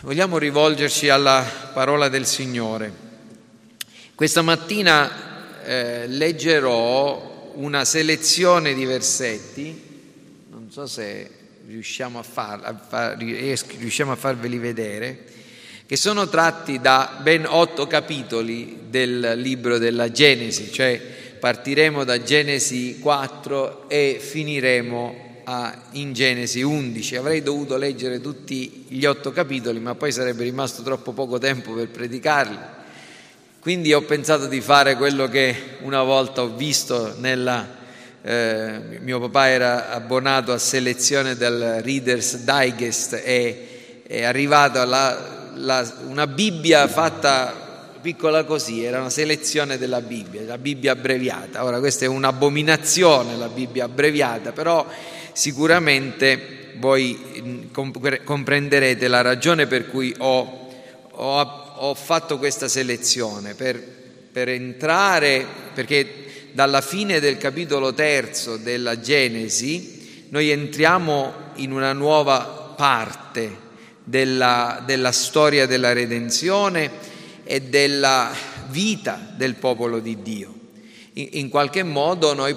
Vogliamo rivolgerci alla parola del Signore. Questa mattina leggerò una selezione di versetti, non so se riusciamo a farveli vedere, che sono tratti da ben 8 capitoli del libro della Genesi, cioè partiremo da Genesi 4 e finiremo in Genesi 11. Avrei dovuto leggere tutti gli 8 capitoli, ma poi sarebbe rimasto troppo poco tempo per predicarli. Quindi ho pensato di fare quello che una volta ho visto mio papà era abbonato a selezione del Reader's Digest e è arrivata una Bibbia fatta piccola così, era una selezione della Bibbia, la Bibbia abbreviata. Ora questa è un'abominazione, la Bibbia abbreviata, però sicuramente voi comprenderete la ragione per cui ho fatto questa selezione, per entrare, perché dalla fine del capitolo 3 della Genesi noi entriamo in una nuova parte della storia della redenzione e della vita del popolo di Dio. In qualche modo noi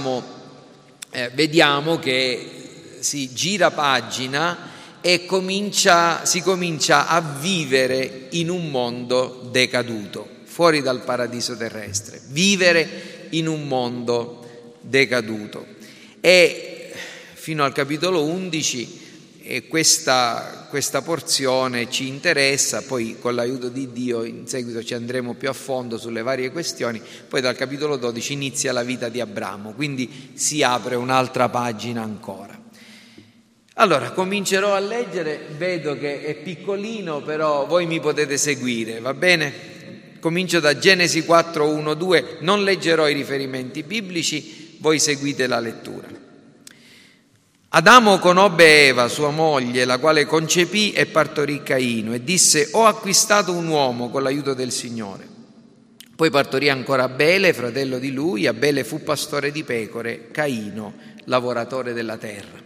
vediamo che si gira pagina e si comincia a vivere in un mondo decaduto, fuori dal paradiso terrestre, vivere in un mondo decaduto. E fino al capitolo 11 questa porzione ci interessa, poi con l'aiuto di Dio in seguito ci andremo più a fondo sulle varie questioni. Poi dal capitolo 12 inizia la vita di Abramo, quindi si apre un'altra pagina ancora. Allora comincerò a leggere, vedo che è piccolino, però voi mi potete seguire, va bene? Comincio da Genesi 4, 1, 2, non leggerò i riferimenti biblici, voi seguite la lettura. Adamo conobbe Eva, sua moglie, la quale concepì e partorì Caino, e disse: ho acquistato un uomo con l'aiuto del Signore. Poi partorì ancora Abele, fratello di lui. Abele fu pastore di pecore, Caino lavoratore della terra.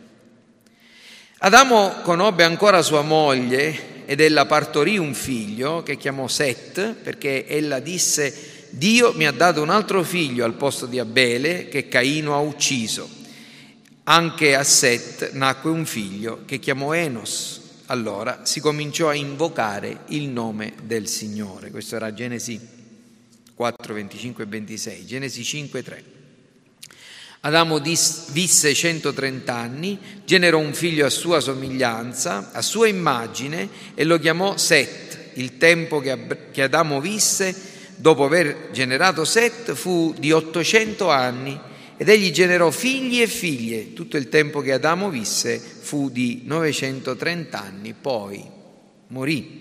Adamo conobbe ancora sua moglie, ed ella partorì un figlio che chiamò Set, perché ella disse: Dio mi ha dato un altro figlio al posto di Abele, che Caino ha ucciso. Anche a Set nacque un figlio che chiamò Enos. Allora si cominciò a invocare il nome del Signore. Questo era Genesi 4, 25 e 26. Genesi 5, 3. Adamo visse 130 anni, generò un figlio a sua somiglianza, a sua immagine, e lo chiamò Set. Il tempo che Adamo visse, dopo aver generato Set, fu di 800 anni, ed egli generò figli e figlie. Tutto il tempo che Adamo visse fu di 930 anni, poi morì.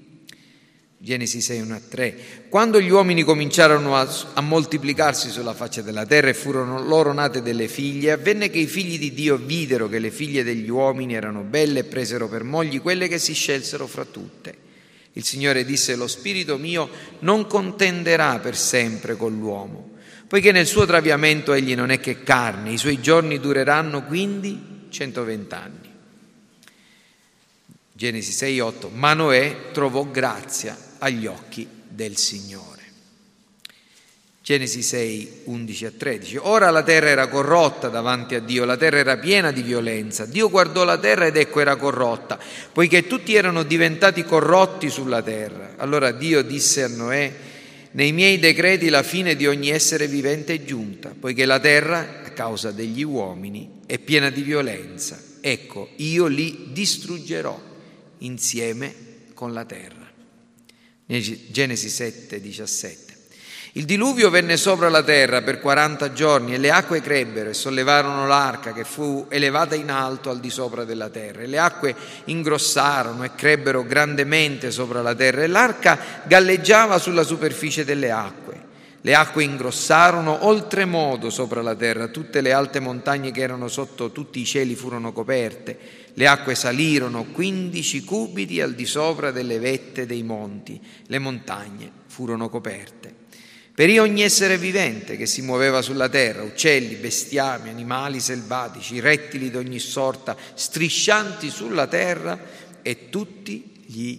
Genesi 6, 1 a 3. Quando gli uomini cominciarono a moltiplicarsi sulla faccia della terra e furono loro nate delle figlie, avvenne che i figli di Dio videro che le figlie degli uomini erano belle e presero per mogli quelle che si scelsero fra tutte. Il Signore disse: lo spirito mio non contenderà per sempre con l'uomo, poiché nel suo traviamento egli non è che carne, i suoi giorni dureranno quindi 120 anni. Genesi 6, 8. Ma Noè trovò grazia agli occhi del Signore. Genesi 6, 11 a 13. Ora la terra era corrotta davanti a Dio, la terra era piena di violenza. Dio guardò la terra ed ecco era corrotta, poiché tutti erano diventati corrotti sulla terra. Allora Dio disse a Noè: nei miei decreti la fine di ogni essere vivente è giunta, poiché la terra, a causa degli uomini, è piena di violenza. Ecco, io li distruggerò insieme con la terra. Genesi 7, 17. Il diluvio venne sopra la terra per 40 giorni e le acque crebbero e sollevarono l'arca che fu elevata in alto al di sopra della terra. E le acque ingrossarono e crebbero grandemente sopra la terra e l'arca galleggiava sulla superficie delle acque. Le acque ingrossarono oltremodo sopra la terra, tutte le alte montagne che erano sotto tutti i cieli furono coperte. Le acque salirono 15 cubiti al di sopra delle vette dei monti, le montagne furono coperte. Perì ogni essere vivente che si muoveva sulla terra, uccelli, bestiame, animali selvatici, rettili d'ogni sorta, striscianti sulla terra, e tutti gli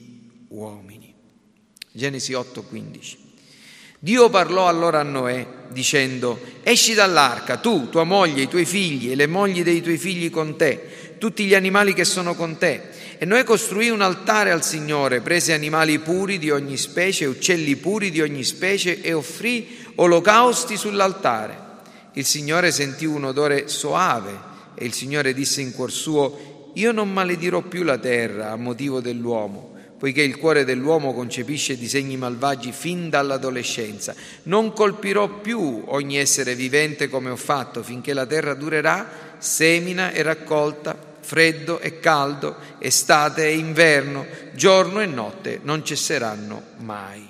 uomini. Genesi 8:15. Dio parlò allora a Noè dicendo: esci dall'arca, tu, tua moglie, i tuoi figli e le mogli dei tuoi figli con te, tutti gli animali che sono con te. E Noè costruì un altare al Signore, prese animali puri di ogni specie, uccelli puri di ogni specie e offrì olocausti sull'altare. Il Signore sentì un odore soave e il Signore disse in cuor suo: io non maledirò più la terra a motivo dell'uomo, poiché il cuore dell'uomo concepisce disegni malvagi fin dall'adolescenza. Non colpirò più ogni essere vivente come ho fatto, finché la terra durerà, semina e raccolta, freddo e caldo, estate e inverno, giorno e notte non cesseranno mai.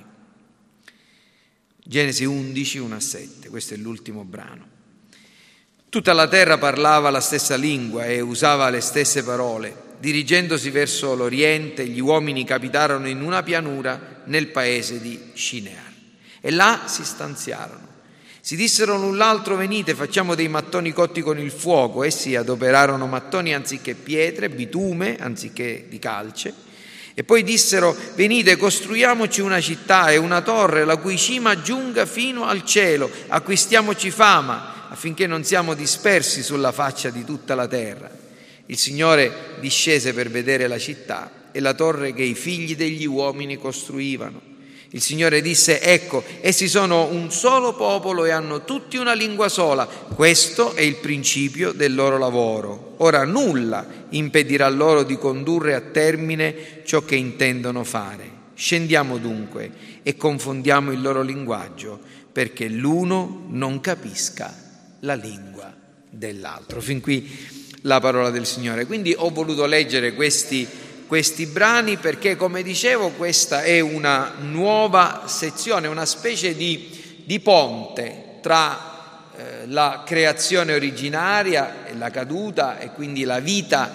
Genesi 11, 1-7, questo è l'ultimo brano. Tutta la terra parlava la stessa lingua e usava le stesse parole. Dirigendosi verso l'oriente, gli uomini capitarono in una pianura nel paese di Shinear. E là si stanziarono. Si dissero l'un l'altro: venite, facciamo dei mattoni cotti con il fuoco. Essi adoperarono mattoni anziché pietre, bitume anziché di calce. E poi dissero: venite, costruiamoci una città e una torre, la cui cima giunga fino al cielo. Acquistiamoci fama, affinché non siamo dispersi sulla faccia di tutta la terra. Il Signore discese per vedere la città e la torre che i figli degli uomini costruivano. Il Signore disse: ecco, essi sono un solo popolo e hanno tutti una lingua sola. Questo è il principio del loro lavoro. Ora nulla impedirà loro di condurre a termine ciò che intendono fare. Scendiamo dunque e confondiamo il loro linguaggio, perché l'uno non capisca la lingua dell'altro. Fin qui la parola del Signore. Quindi ho voluto leggere questi brani perché, come dicevo, questa è una nuova sezione, una specie di ponte tra la creazione originaria e la caduta e quindi la vita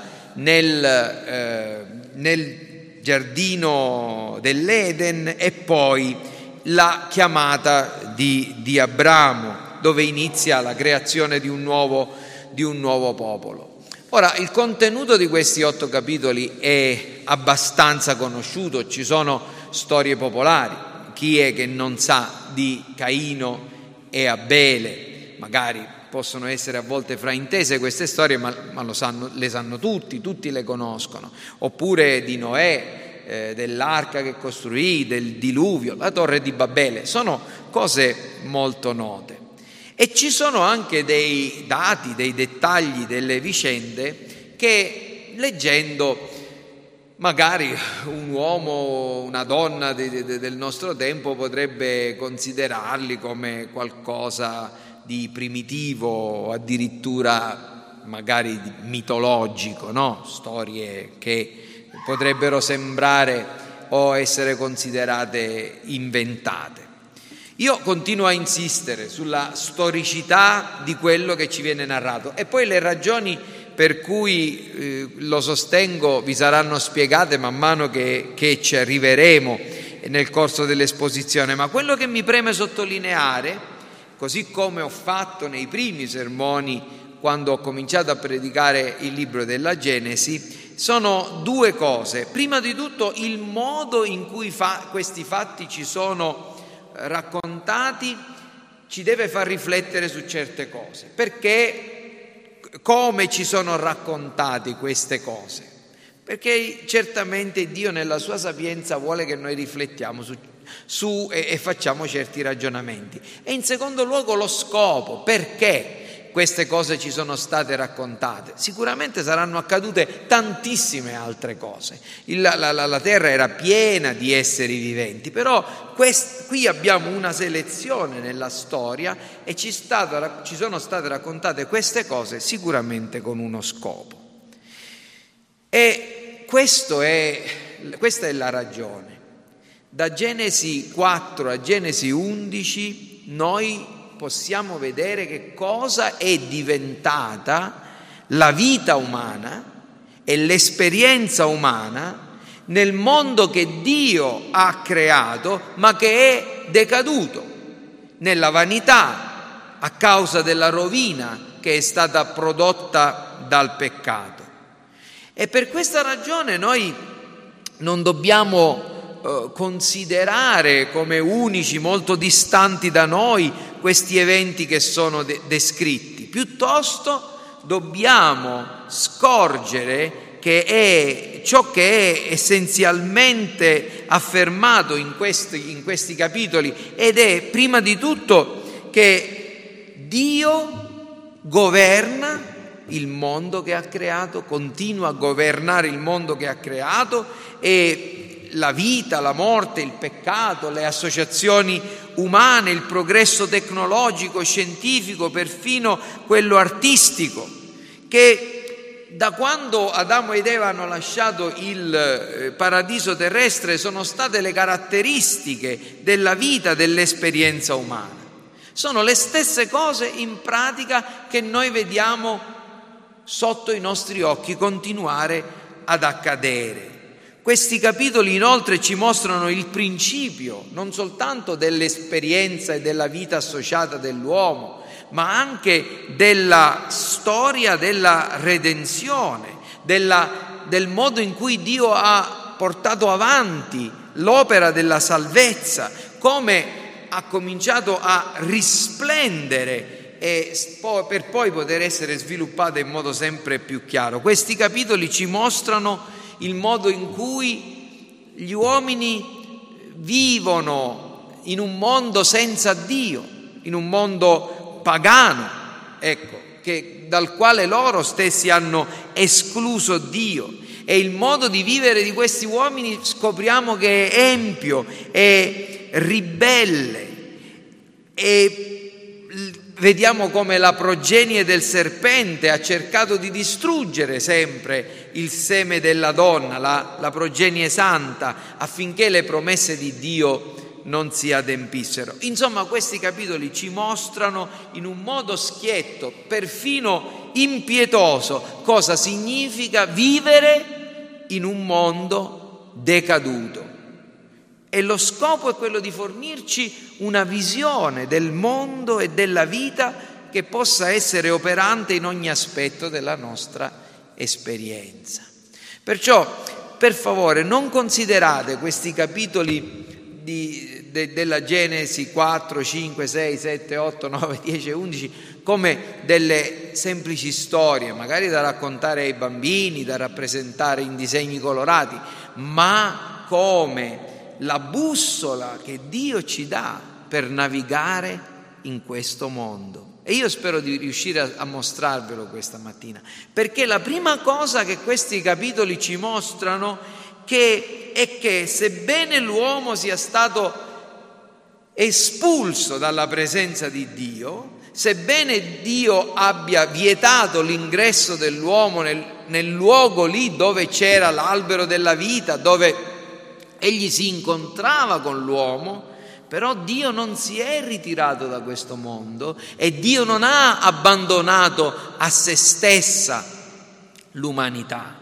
nel giardino dell'Eden e poi la chiamata di Abramo, dove inizia la creazione di un nuovo popolo. Ora, il contenuto di questi 8 capitoli è abbastanza conosciuto, ci sono storie popolari. Chi è che non sa di Caino e Abele? Magari possono essere a volte fraintese queste storie, ma le sanno tutti le conoscono. Oppure di Noè, dell'arca che costruì, del diluvio, la torre di Babele, sono cose molto note. E ci sono anche dei dati, dei dettagli, delle vicende che, leggendo, magari un uomo, una donna del nostro tempo potrebbe considerarli come qualcosa di primitivo, addirittura magari mitologico, no? Storie che potrebbero sembrare o essere considerate inventate. Io continuo a insistere sulla storicità di quello che ci viene narrato e poi le ragioni per cui lo sostengo vi saranno spiegate man mano che ci arriveremo nel corso dell'esposizione, ma quello che mi preme sottolineare, così come ho fatto nei primi sermoni quando ho cominciato a predicare il libro della Genesi, sono 2 cose. Prima di tutto il modo in cui questi fatti ci sono raccontati ci deve far riflettere su certe cose. Perché come ci sono raccontate queste cose? Perché certamente Dio nella sua sapienza vuole che noi riflettiamo su e facciamo certi ragionamenti. E in secondo luogo lo scopo, perché queste cose ci sono state raccontate. Sicuramente saranno accadute tantissime altre cose. La terra era piena di esseri viventi, però qui abbiamo una selezione nella storia e ci sono state raccontate queste cose sicuramente con uno scopo. E questa è la ragione. Da Genesi 4 a Genesi 11 noi possiamo vedere che cosa è diventata la vita umana e l'esperienza umana nel mondo che Dio ha creato ma che è decaduto nella vanità a causa della rovina che è stata prodotta dal peccato. E per questa ragione noi non dobbiamo considerare come unici, molto distanti da noi, questi eventi che sono descritti. Piuttosto dobbiamo scorgere che è ciò che è essenzialmente affermato in questi capitoli, ed è prima di tutto che Dio governa il mondo che ha creato, continua a governare il mondo che ha creato, e la vita, la morte, il peccato, le associazioni umane, il progresso tecnologico, scientifico, perfino quello artistico, che da quando Adamo ed Eva hanno lasciato il paradiso terrestre sono state le caratteristiche della vita, dell'esperienza umana. Sono le stesse cose in pratica che noi vediamo sotto i nostri occhi continuare ad accadere. Questi capitoli inoltre ci mostrano il principio non soltanto dell'esperienza e della vita associata dell'uomo, ma anche della storia della redenzione, del modo in cui Dio ha portato avanti l'opera della salvezza, come ha cominciato a risplendere per poi poter essere sviluppata in modo sempre più chiaro. Questi capitoli ci mostrano il modo in cui gli uomini vivono in un mondo senza Dio, in un mondo pagano, dal quale loro stessi hanno escluso Dio. E il modo di vivere di questi uomini scopriamo che è empio, è ribelle, e vediamo come la progenie del serpente ha cercato di distruggere sempre il seme della donna, la progenie santa, affinché le promesse di Dio non si adempissero. Insomma, questi capitoli ci mostrano in un modo schietto, perfino impietoso, cosa significa vivere in un mondo decaduto. E lo scopo è quello di fornirci una visione del mondo e della vita che possa essere operante in ogni aspetto della nostra esperienza. Perciò, per favore, non considerate questi capitoli della Genesi 4, 5, 6, 7, 8, 9, 10, 11 come delle semplici storie, magari da raccontare ai bambini, da rappresentare in disegni colorati, ma come la bussola che Dio ci dà per navigare in questo mondo. E io spero di riuscire a mostrarvelo questa mattina, perché la prima cosa che questi capitoli ci mostrano è che sebbene l'uomo sia stato espulso dalla presenza di Dio, sebbene Dio abbia vietato l'ingresso dell'uomo nel luogo lì dove c'era l'albero della vita, dove egli si incontrava con l'uomo, però Dio non si è ritirato da questo mondo e Dio non ha abbandonato a se stessa l'umanità.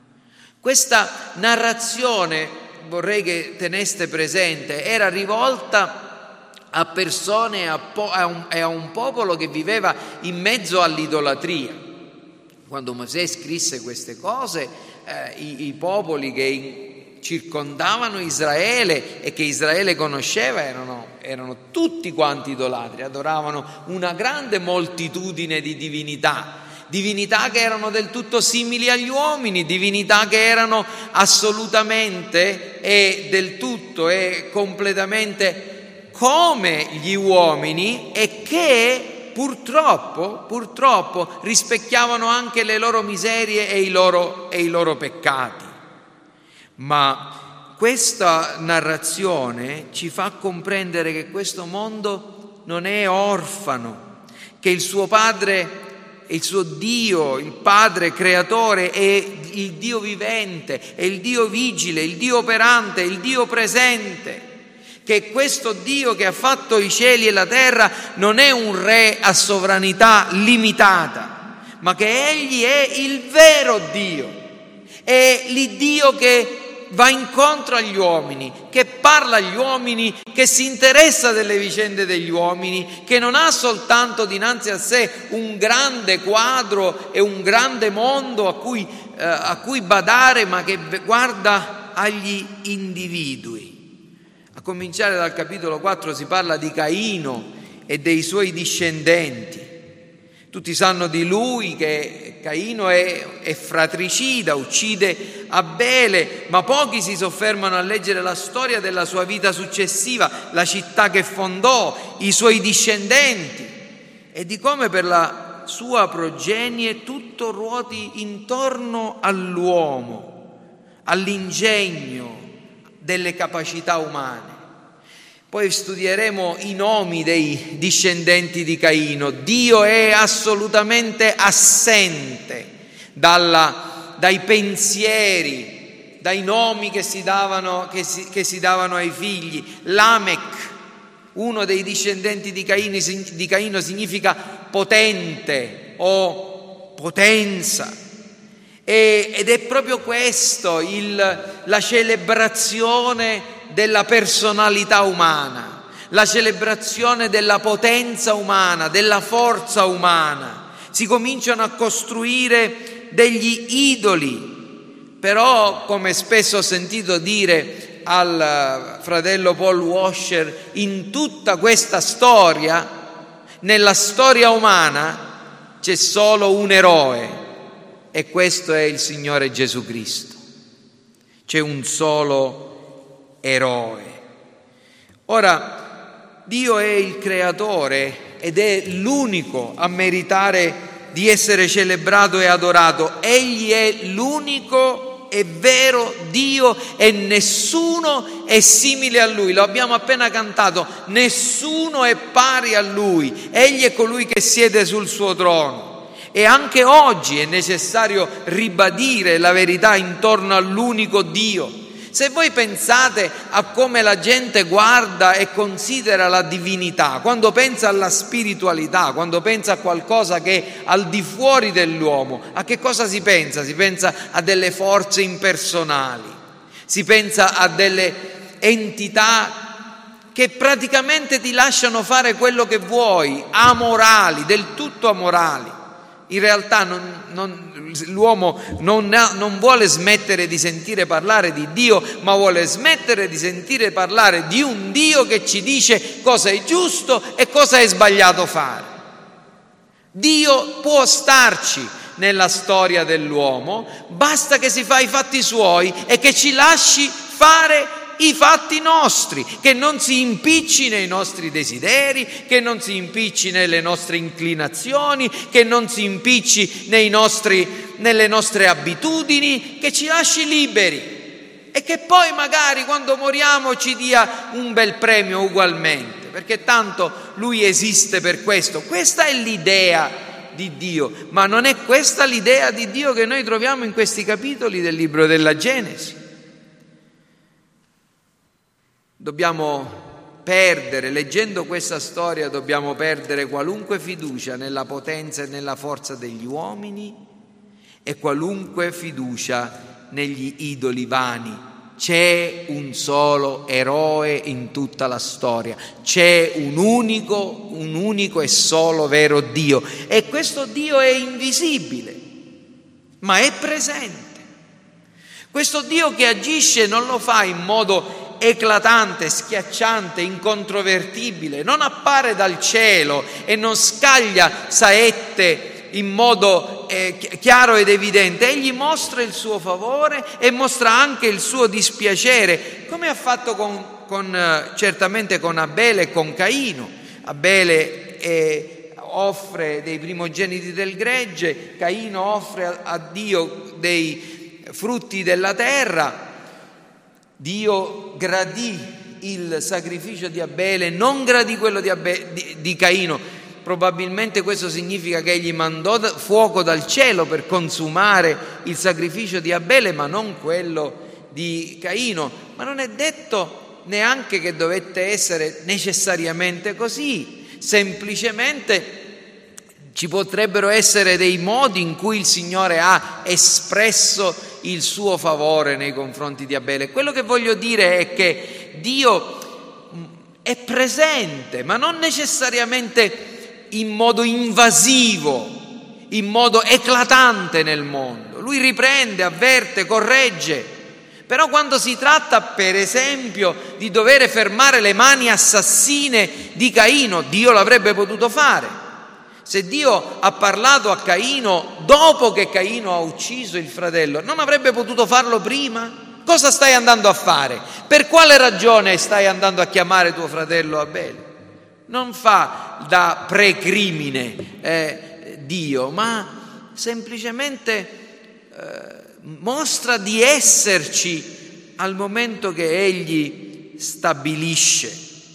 Questa narrazione, vorrei che teneste presente, era rivolta a persone e a un popolo che viveva in mezzo all'idolatria. Quando Mosè scrisse queste cose, i popoli che circondavano Israele e che Israele conosceva erano tutti quanti idolatri, adoravano una grande moltitudine di divinità che erano del tutto simili agli uomini, divinità che erano assolutamente e del tutto e completamente come gli uomini, e che purtroppo rispecchiavano anche le loro miserie e i loro peccati. Ma questa narrazione ci fa comprendere che questo mondo non è orfano, che il suo padre, il suo Dio, il Padre creatore, è il Dio vivente, è il Dio vigile, il Dio operante, il Dio presente, che questo Dio che ha fatto i cieli e la terra non è un re a sovranità limitata, ma che egli è il vero Dio, è l'Iddio che va incontro agli uomini, che parla agli uomini, che si interessa delle vicende degli uomini, che non ha soltanto dinanzi a sé un grande quadro e un grande mondo a cui badare, ma che guarda agli individui. A cominciare dal capitolo 4 si parla di Caino e dei suoi discendenti. Tutti sanno di lui che Caino è fratricida, uccide Abele, ma pochi si soffermano a leggere la storia della sua vita successiva, la città che fondò, i suoi discendenti, e di come per la sua progenie tutto ruoti intorno all'uomo, all'ingegno delle capacità umane. Poi studieremo i nomi dei discendenti di Caino. Dio è assolutamente assente dai pensieri, dai nomi che si davano ai figli. Lamech, uno dei discendenti di Caino, significa potente o potenza. Ed è proprio questo la celebrazione della personalità umana, la celebrazione della potenza umana, della forza umana. Si cominciano a costruire degli idoli, però, come spesso ho sentito dire al fratello Paul Washer, in tutta questa storia, nella storia umana, c'è solo un eroe, e questo è il Signore Gesù Cristo. C'è un solo eroe. Ora, Dio è il creatore ed è l'unico a meritare di essere celebrato e adorato. Egli è l'unico e vero Dio e nessuno è simile a Lui. Lo abbiamo appena cantato, nessuno è pari a Lui. Egli è colui che siede sul suo trono. E anche oggi è necessario ribadire la verità intorno all'unico Dio. Se voi pensate a come la gente guarda e considera la divinità, quando pensa alla spiritualità, quando pensa a qualcosa che è al di fuori dell'uomo, a che cosa si pensa? Si pensa a delle forze impersonali, si pensa a delle entità che praticamente ti lasciano fare quello che vuoi, amorali, del tutto amorali. In realtà l'uomo non vuole smettere di sentire parlare di Dio, ma vuole smettere di sentire parlare di un Dio che ci dice cosa è giusto e cosa è sbagliato fare. Dio può starci nella storia dell'uomo, basta che si fa i fatti suoi e che ci lasci fare i fatti nostri, che non si impicci nei nostri desideri, che non si impicci nelle nostre inclinazioni, che non si impicci nelle nostre abitudini, che ci lasci liberi e che poi magari quando moriamo ci dia un bel premio ugualmente, perché tanto Lui esiste per questo. Questa è l'idea di Dio, ma non è questa l'idea di Dio che noi troviamo in questi capitoli del libro della Genesi. Dobbiamo perdere, leggendo questa storia, dobbiamo perdere qualunque fiducia nella potenza e nella forza degli uomini e qualunque fiducia negli idoli vani. C'è un solo eroe in tutta la storia, c'è un unico e solo vero Dio, e questo Dio è invisibile, ma è presente. Questo Dio che agisce non lo fa in modo eclatante, schiacciante, incontrovertibile, non appare dal cielo e non scaglia saette in modo chiaro ed evidente. Egli mostra il suo favore e mostra anche il suo dispiacere, come ha fatto certamente con Abele e con Caino. Abele offre dei primogeniti del gregge, Caino offre a Dio dei frutti della terra. Dio gradì il sacrificio di Abele, non gradì quello di Caino. Probabilmente questo significa che egli mandò fuoco dal cielo per consumare il sacrificio di Abele, ma non quello di Caino. Ma non è detto neanche che dovette essere necessariamente così. Semplicemente ci potrebbero essere dei modi in cui il Signore ha espresso il suo favore nei confronti di Abele. Quello che voglio dire è che Dio è presente, ma non necessariamente in modo invasivo, in modo eclatante nel mondo. Lui riprende, avverte, corregge, Però quando si tratta, per esempio, di dover fermare le mani assassine di Caino, Dio l'avrebbe potuto fare. Se Dio ha parlato a Caino dopo che Caino ha ucciso il fratello, non avrebbe potuto farlo prima? Cosa stai andando a fare? Per quale ragione stai andando a chiamare tuo fratello Abele? Non fa da precrimine Dio, ma semplicemente mostra di esserci al momento che Egli stabilisce.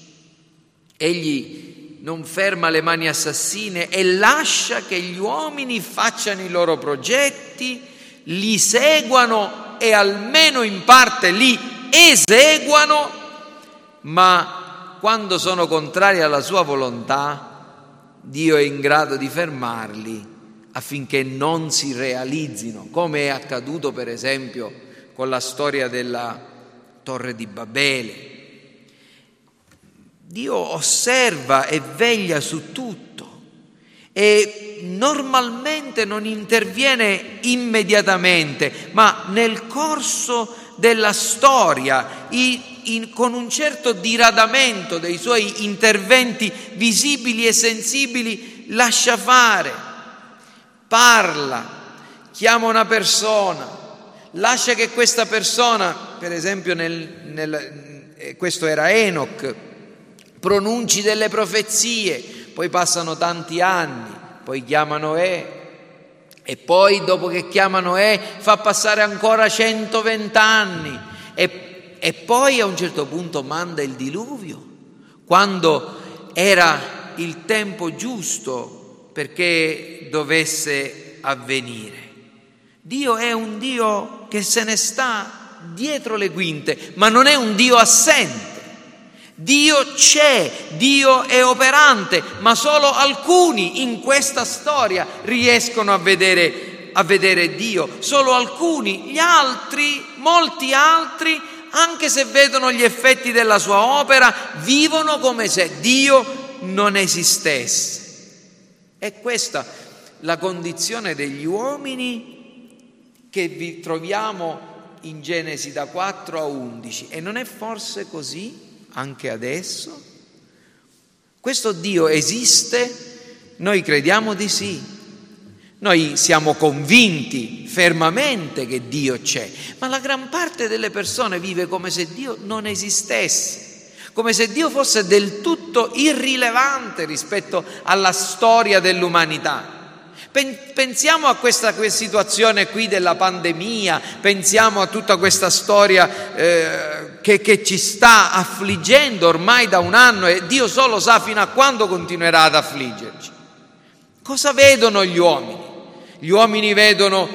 Egli non ferma le mani assassine e lascia che gli uomini facciano i loro progetti, li seguano e almeno in parte li eseguano, ma quando sono contrari alla sua volontà, Dio è in grado di fermarli affinché non si realizzino, come è accaduto per esempio con la storia della Torre di Babele. Dio osserva e veglia su tutto e normalmente non interviene immediatamente, ma nel corso della storia, con un certo diradamento dei suoi interventi visibili e sensibili, lascia fare. Parla, chiama una persona, lascia che questa persona, per esempio questo era Enoch, pronunci delle profezie, poi passano tanti anni, poi chiama Noè e poi dopo che chiama Noè fa passare ancora 120 anni e poi a un certo punto manda il diluvio, quando era il tempo giusto perché dovesse avvenire. Dio è un Dio che se ne sta dietro le quinte, ma non è un Dio assente. Dio c'è, Dio è operante, ma solo alcuni in questa storia riescono a vedere Dio, solo alcuni. Gli altri, molti altri, anche se vedono gli effetti della sua opera, vivono come se Dio non esistesse. È questa la condizione degli uomini che vi troviamo in Genesi da 4 a 11. E non è forse così anche adesso? Questo Dio esiste? Noi crediamo di sì. Noi siamo convinti fermamente che Dio c'è, ma la gran parte delle persone vive come se Dio non esistesse, come se Dio fosse del tutto irrilevante rispetto alla storia dell'umanità. Pensiamo a questa situazione qui della pandemia, pensiamo a tutta questa storia che ci sta affliggendo ormai da un anno e Dio solo sa fino a quando continuerà ad affliggerci. Cosa vedono gli uomini? Gli uomini vedono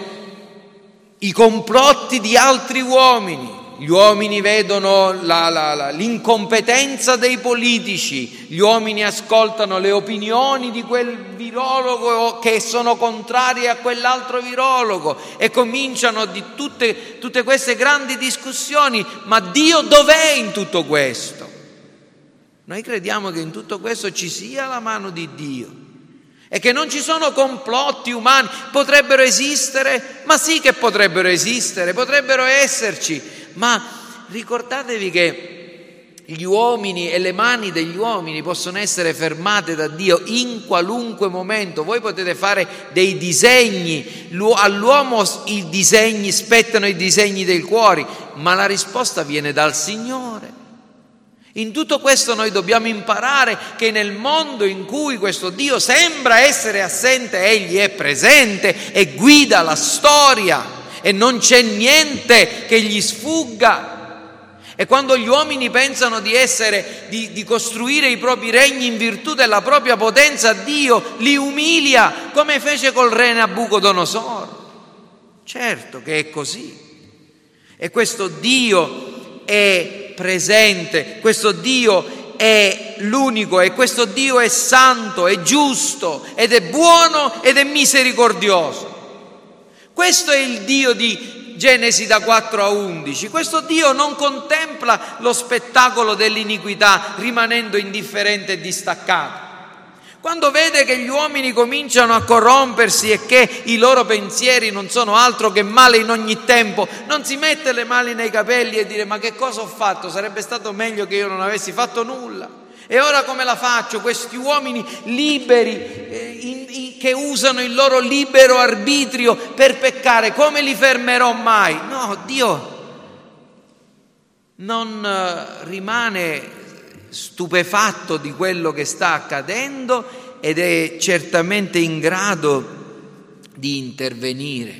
i complotti di altri uomini. Gli uomini vedono l'incompetenza dei politici, gli uomini ascoltano le opinioni di quel virologo che sono contrarie a quell'altro virologo e cominciano di tutte queste grandi discussioni. Ma Dio dov'è in tutto questo? Noi crediamo che in tutto questo ci sia la mano di Dio e che non ci sono complotti umani. Potrebbero esistere? Ma sì che potrebbero esistere, potrebbero esserci. Ma ricordatevi che gli uomini e le mani degli uomini possono essere fermate da Dio in qualunque momento. Voi potete fare dei disegni, all'uomo spettano i disegni dei cuori, ma la risposta viene dal Signore. In tutto questo noi dobbiamo imparare che nel mondo in cui questo Dio sembra essere assente, Egli è presente e guida la storia. E non c'è niente che gli sfugga. E quando gli uomini pensano di costruire i propri regni in virtù della propria potenza, Dio li umilia, come fece col re Nabucodonosor. Certo che è così. E questo Dio è presente, questo Dio è l'unico, e questo Dio è santo, è giusto, ed è buono, ed è misericordioso. Questo è il Dio di Genesi da 4 a 11. Questo Dio non contempla lo spettacolo dell'iniquità rimanendo indifferente e distaccato. Quando vede che gli uomini cominciano a corrompersi e che i loro pensieri non sono altro che male in ogni tempo, non si mette le mani nei capelli e dire: ma che cosa ho fatto? Sarebbe stato meglio che io non avessi fatto nulla. E ora come la faccio? Questi uomini liberi che usano il loro libero arbitrio per peccare, come li fermerò mai? No, Dio non rimane stupefatto di quello che sta accadendo ed è certamente in grado di intervenire.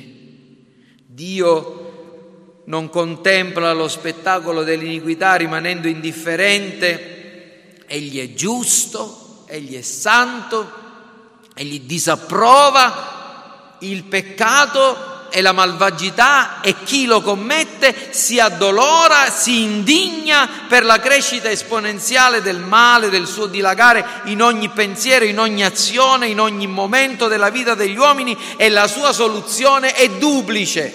Dio non contempla lo spettacolo dell'iniquità rimanendo indifferente. Egli è giusto, egli è santo, egli disapprova il peccato e la malvagità, e chi lo commette si addolora, si indigna per la crescita esponenziale del male, del suo dilagare in ogni pensiero, in ogni azione, in ogni momento della vita degli uomini, e la sua soluzione è duplice: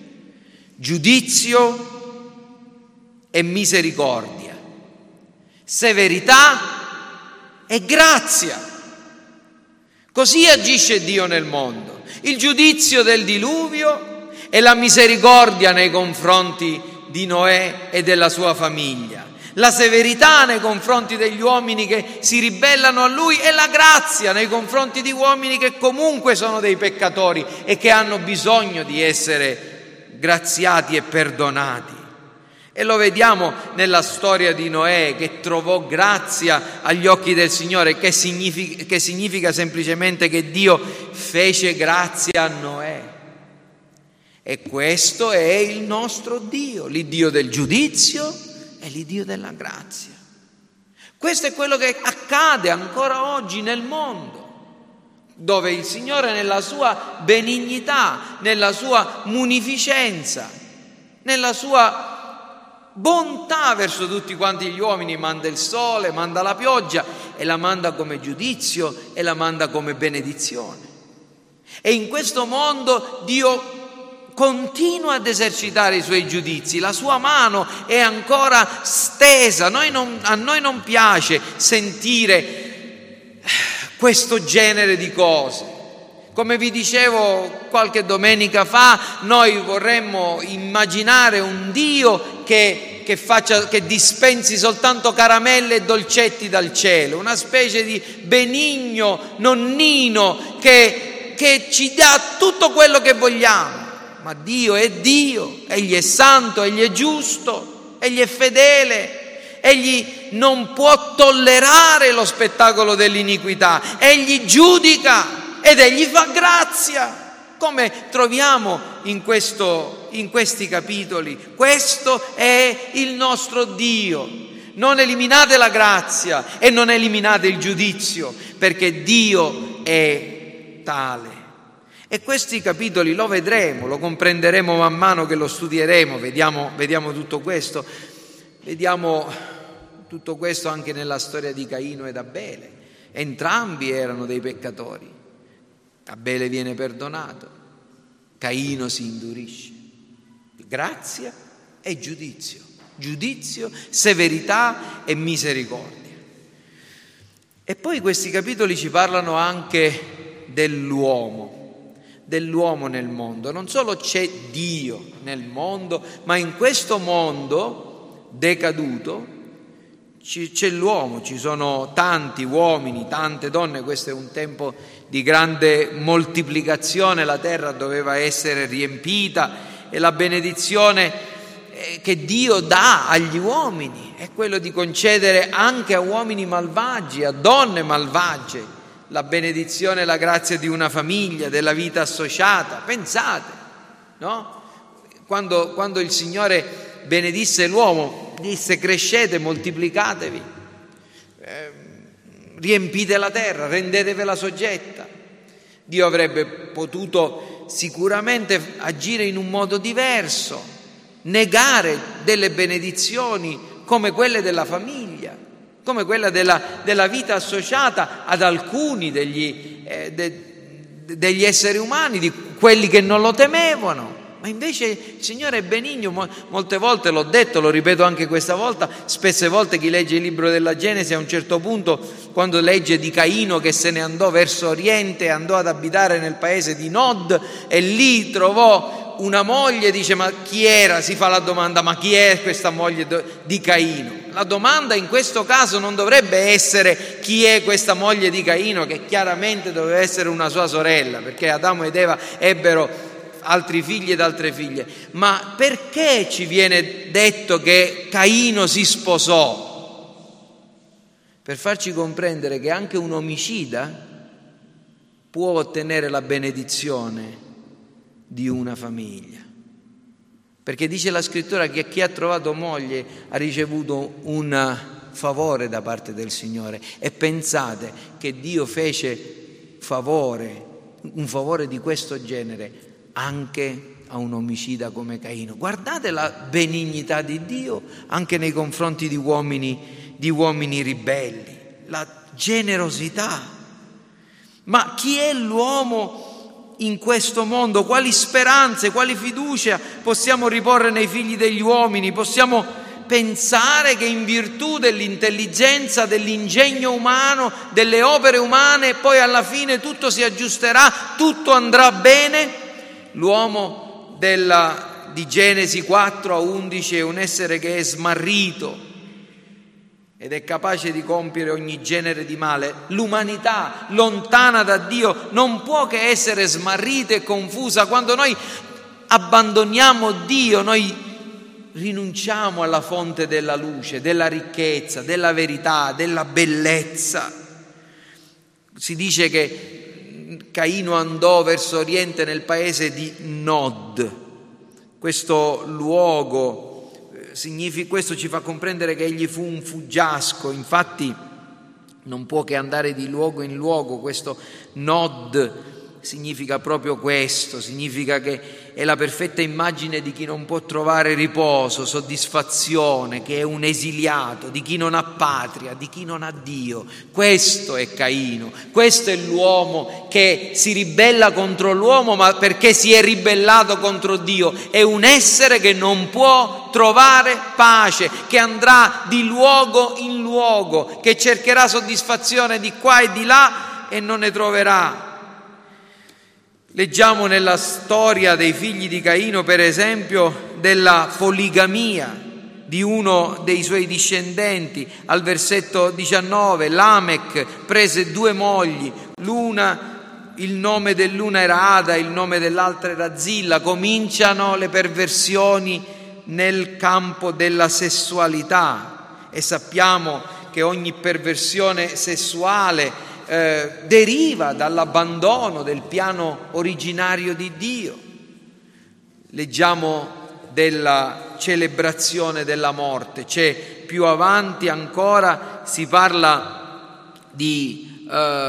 giudizio e misericordia, severità e grazia. Così agisce Dio nel mondo. Il giudizio del diluvio e la misericordia nei confronti di Noè e della sua famiglia, la severità nei confronti degli uomini che si ribellano a lui e la grazia nei confronti di uomini che comunque sono dei peccatori e che hanno bisogno di essere graziati e perdonati. E lo vediamo nella storia di Noè, che trovò grazia agli occhi del Signore, che significa semplicemente che Dio fece grazia a Noè. E questo è il nostro Dio, l'Iddio del giudizio e l'Iddio della grazia. Questo è quello che accade ancora oggi nel mondo, dove il Signore nella sua benignità, nella sua munificenza, nella sua bontà verso tutti quanti gli uomini manda il sole, manda la pioggia, e la manda come giudizio e la manda come benedizione. E in questo mondo Dio continua ad esercitare i suoi giudizi, la sua mano è ancora stesa. A noi non piace sentire questo genere di cose. Come vi dicevo qualche domenica fa, noi vorremmo immaginare un Dio che dispensi soltanto caramelle e dolcetti dal cielo, una specie di benigno nonnino che ci dà tutto quello che vogliamo. Ma Dio è Dio, Egli è santo, Egli è giusto, Egli è fedele, Egli non può tollerare lo spettacolo dell'iniquità, Egli giudica ed Egli fa grazia, come troviamo in questi capitoli. Questo è il nostro Dio. Non eliminate la grazia e non eliminate il giudizio, perché Dio è tale. E questi capitoli lo vedremo, lo comprenderemo man mano che lo studieremo. Vediamo tutto questo. Vediamo tutto questo anche nella storia di Caino ed Abele. Entrambi erano dei peccatori. Abele viene perdonato, Caino si indurisce. Grazia e giudizio, severità e misericordia. E poi questi capitoli ci parlano anche dell'uomo nel mondo. Non solo c'è Dio nel mondo, ma in questo mondo decaduto c'è l'uomo, ci sono tanti uomini, tante donne. Questo è un tempo di grande moltiplicazione, la terra doveva essere riempita e la benedizione che Dio dà agli uomini è quello di concedere anche a uomini malvagi, a donne malvagie, la benedizione e la grazia di una famiglia, della vita associata. Pensate, no? Quando il Signore benedisse l'uomo, disse: crescete, moltiplicatevi, riempite la terra, rendetevela soggetta. Dio avrebbe potuto sicuramente agire in un modo diverso, negare delle benedizioni come quelle della famiglia, come quella della vita associata ad alcuni degli esseri umani, di quelli che non lo temevano. Ma invece il Signore è benigno. Molte volte l'ho detto, lo ripeto anche questa volta, spesse volte chi legge il libro della Genesi a un certo punto, quando legge di Caino che se ne andò verso oriente, andò ad abitare nel paese di Nod e lì trovò una moglie, dice ma chi era? Si fa la domanda, ma chi è questa moglie di Caino? La domanda in questo caso non dovrebbe essere chi è questa moglie di Caino, che chiaramente doveva essere una sua sorella, perché Adamo ed Eva ebbero altri figli ed altre figlie, ma perché ci viene detto che Caino si sposò? Per farci comprendere che anche un omicida può ottenere la benedizione di una famiglia, perché dice la scrittura che chi ha trovato moglie ha ricevuto un favore da parte del Signore. E pensate che Dio fece un favore di questo genere anche a un omicida come Caino. Guardate la benignità di Dio anche nei confronti di uomini ribelli, la generosità. Ma chi è l'uomo in questo mondo? Quali speranze, quali fiducia possiamo riporre nei figli degli uomini? Possiamo pensare che in virtù dell'intelligenza, dell'ingegno umano, delle opere umane, poi alla fine tutto si aggiusterà, tutto andrà bene? L'uomo di Genesi 4-11 è un essere che è smarrito ed è capace di compiere ogni genere di male. L'umanità lontana da Dio non può che essere smarrita e confusa. Quando noi abbandoniamo Dio, noi rinunciamo alla fonte della luce, della ricchezza, della verità, della bellezza. Si dice che Caino andò verso oriente nel paese di Nod. Questo luogo questo ci fa comprendere che egli fu un fuggiasco, infatti non può che andare di luogo in luogo. Questo Nod significa proprio questo, significa che è la perfetta immagine di chi non può trovare riposo, soddisfazione, che è un esiliato, di chi non ha patria, di chi non ha Dio. Questo è Caino, questo è l'uomo che si ribella contro l'uomo, ma perché si è ribellato contro Dio. È un essere che non può trovare pace, che andrà di luogo in luogo, che cercherà soddisfazione di qua e di là e non ne troverà. Leggiamo nella storia dei figli di Caino, per esempio, della poligamia di uno dei suoi discendenti. Al versetto 19, Lamech prese 2 mogli, il nome dell'una era Ada, il nome dell'altra era Zilla. Cominciano le perversioni nel campo della sessualità e sappiamo che ogni perversione sessuale deriva dall'abbandono del piano originario di Dio. Leggiamo della celebrazione della morte. C'è più avanti ancora, si parla di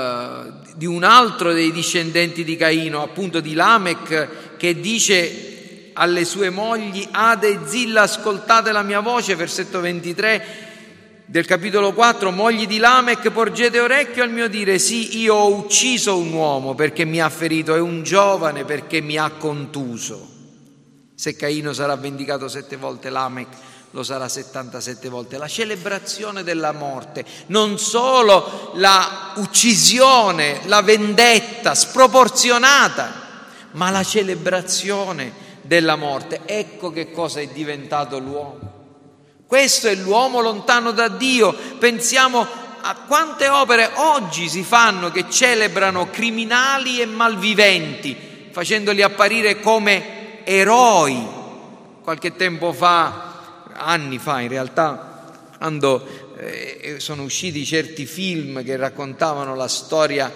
un altro dei discendenti di Caino, appunto di Lamech, che dice alle sue mogli: Ada e Zilla, ascoltate la mia voce. Versetto 23 del capitolo 4, mogli di Lamech, porgete orecchio al mio dire. Sì, io ho ucciso un uomo perché mi ha ferito e un giovane perché mi ha contuso. Se Caino sarà vendicato 7 volte, Lamech lo sarà 77 volte. La celebrazione della morte, non solo la uccisione, la vendetta sproporzionata, ma la celebrazione della morte. Ecco che cosa è diventato l'uomo. Questo è l'uomo lontano da Dio. Pensiamo a quante opere oggi si fanno che celebrano criminali e malviventi, facendoli apparire come eroi. Qualche tempo fa, anni fa in realtà, quando sono usciti certi film che raccontavano la storia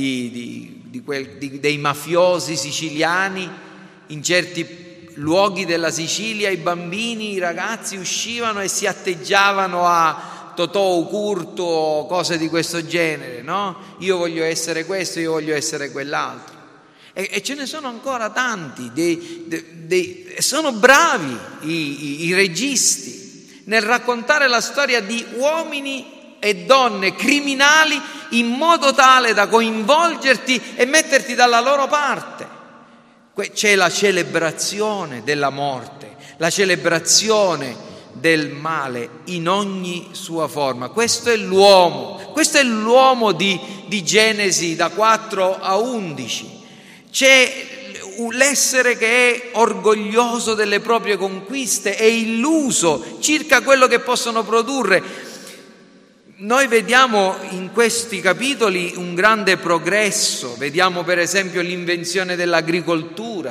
dei mafiosi siciliani in certi luoghi della Sicilia, i bambini, i ragazzi uscivano e si atteggiavano a Totò Curto o cose di questo genere, no? Io voglio essere questo, io voglio essere quell'altro. E ce ne sono ancora tanti, sono bravi i registi nel raccontare la storia di uomini e donne criminali in modo tale da coinvolgerti e metterti dalla loro parte. c'è la celebrazione della morte, la celebrazione del male in ogni sua forma. Questo è l'uomo di Genesi da 4 a 11. C'è l'essere che è orgoglioso delle proprie conquiste e illuso circa quello che possono produrre. Noi vediamo in questi capitoli un grande progresso, vediamo per esempio l'invenzione dell'agricoltura,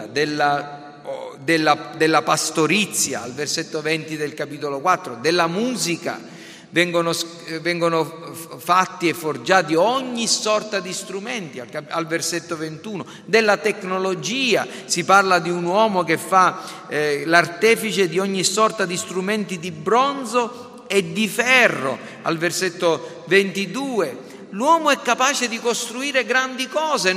della pastorizia, al versetto 20 del capitolo 4, della musica, vengono fatti e forgiati ogni sorta di strumenti, al versetto 21, della tecnologia, si parla di un uomo che fa l'artefice di ogni sorta di strumenti di bronzo e di ferro, al versetto 22. L'uomo è capace di costruire grandi cose.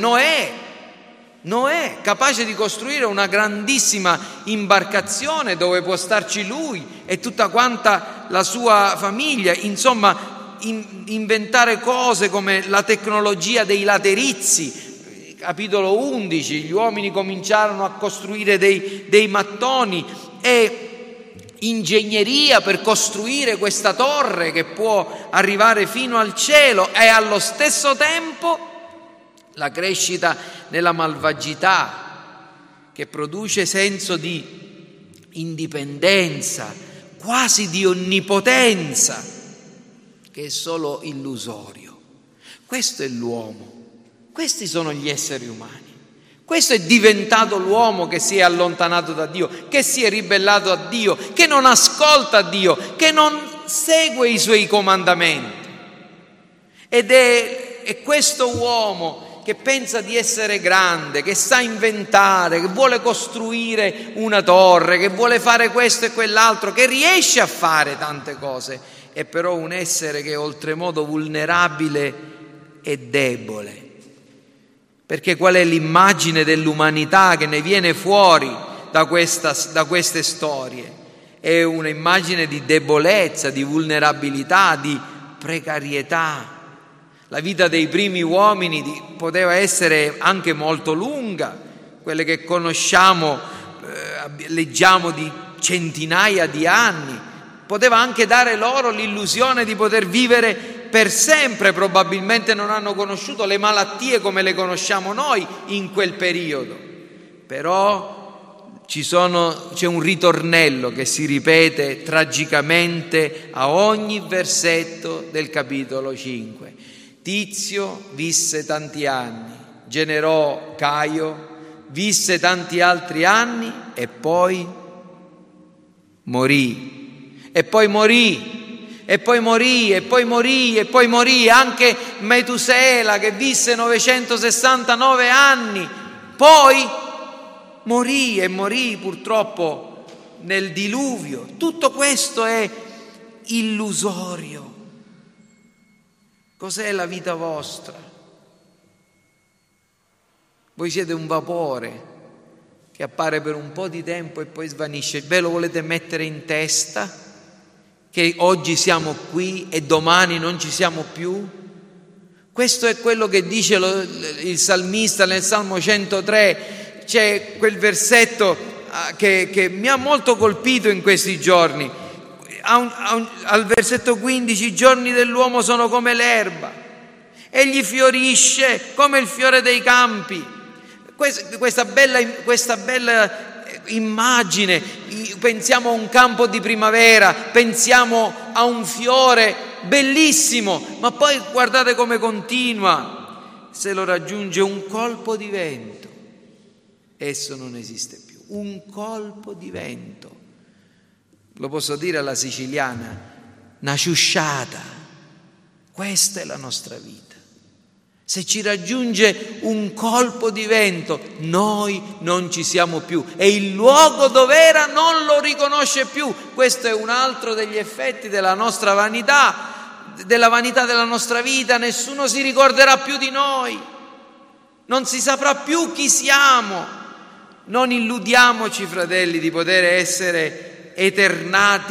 Noè capace di costruire una grandissima imbarcazione dove può starci lui e tutta quanta la sua famiglia, insomma inventare cose come la tecnologia dei laterizi. Capitolo 11, gli uomini cominciarono a costruire dei mattoni e ingegneria per costruire questa torre che può arrivare fino al cielo, e allo stesso tempo la crescita nella malvagità che produce senso di indipendenza, quasi di onnipotenza, che è solo illusorio. Questo è l'uomo, questi sono gli esseri umani. Questo è diventato l'uomo che si è allontanato da Dio, che si è ribellato a Dio, che non ascolta Dio, che non segue i suoi comandamenti. Ed è questo uomo che pensa di essere grande, che sa inventare, che vuole costruire una torre, che vuole fare questo e quell'altro, che riesce a fare tante cose, è però un essere che è oltremodo vulnerabile e debole. Perché qual è l'immagine dell'umanità che ne viene fuori da queste storie? È un'immagine di debolezza, di vulnerabilità, di precarietà. La vita dei primi uomini poteva essere anche molto lunga, quelle che conosciamo, leggiamo di centinaia di anni. Poteva anche dare loro l'illusione di poter vivere per sempre. Probabilmente non hanno conosciuto le malattie come le conosciamo noi in quel periodo, però c'è un ritornello che si ripete tragicamente a ogni versetto del capitolo 5. Tizio visse tanti anni, generò Caio, visse tanti altri anni e poi morì. E poi morì, e poi morì, e poi morì, e poi morì anche Metusela, che visse 969 anni, poi morì e morì purtroppo nel diluvio. Tutto questo è illusorio. Cos'è la vita vostra? Voi siete un vapore che appare per un po' di tempo e poi svanisce. Ve lo volete mettere in testa? Che oggi siamo qui e domani non ci siamo più? Questo è quello che dice il salmista nel Salmo 103. C'è quel versetto che mi ha molto colpito in questi giorni. Al versetto 15: i giorni dell'uomo sono come l'erba, egli fiorisce come il fiore dei campi. Questa bella immagine, pensiamo a un campo di primavera, pensiamo a un fiore bellissimo, ma poi guardate come continua: se lo raggiunge un colpo di vento, esso non esiste più. Un colpo di vento, lo posso dire alla siciliana, una ciusciata. Questa è la nostra vita. Se ci raggiunge un colpo di vento, noi non ci siamo più e il luogo dove era non lo riconosce più. Questo è un altro degli effetti della nostra vanità, della vanità della nostra vita. Nessuno si ricorderà più di noi, non si saprà più chi siamo. Non illudiamoci, fratelli, di poter essere eternati